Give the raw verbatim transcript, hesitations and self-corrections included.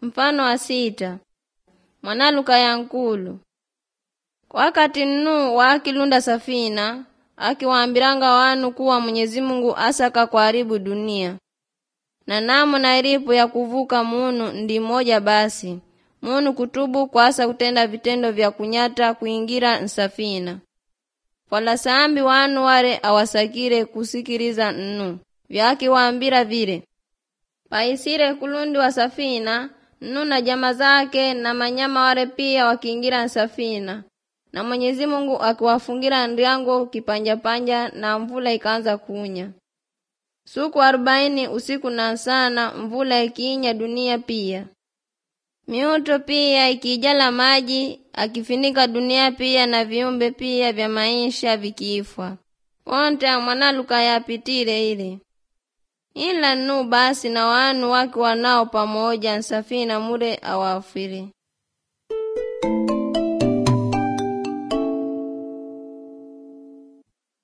Mfano wa sita. Mwanaluka ya nkulu. Wakati Nuhu wakilunda safina, akiwaambiranga wanu kuwa Mwenyezi Mungu asaka kuharibu dunia. Na namo na iripo ya kuvuka munu ndi moja basi. Munu kutubu kwa asa kutenda vitendo vya kunyata kuingira nsafina. Wala saambi wanu ware awasakire kusikiriza Nuhu. Vyaki waambira vile. Paisire kulundi wa safina, Nuhu na jama zake na manyama ware pia wakiingira nsafina. Na Mwenyezi Mungu akiwafungira ndiango kipanja panja na mvula ikaanza kunya. Suku arobaini usiku na sana mvula ikiinya dunia pia. Miuto pia ikijala maji, akifinika dunia pia na viumbe pia vya maisha vikifwa. Wonte mwanaluka yapitire ile. Ila Nuhu basi na wanu wake wanao pamoja nsafina mure awafiri.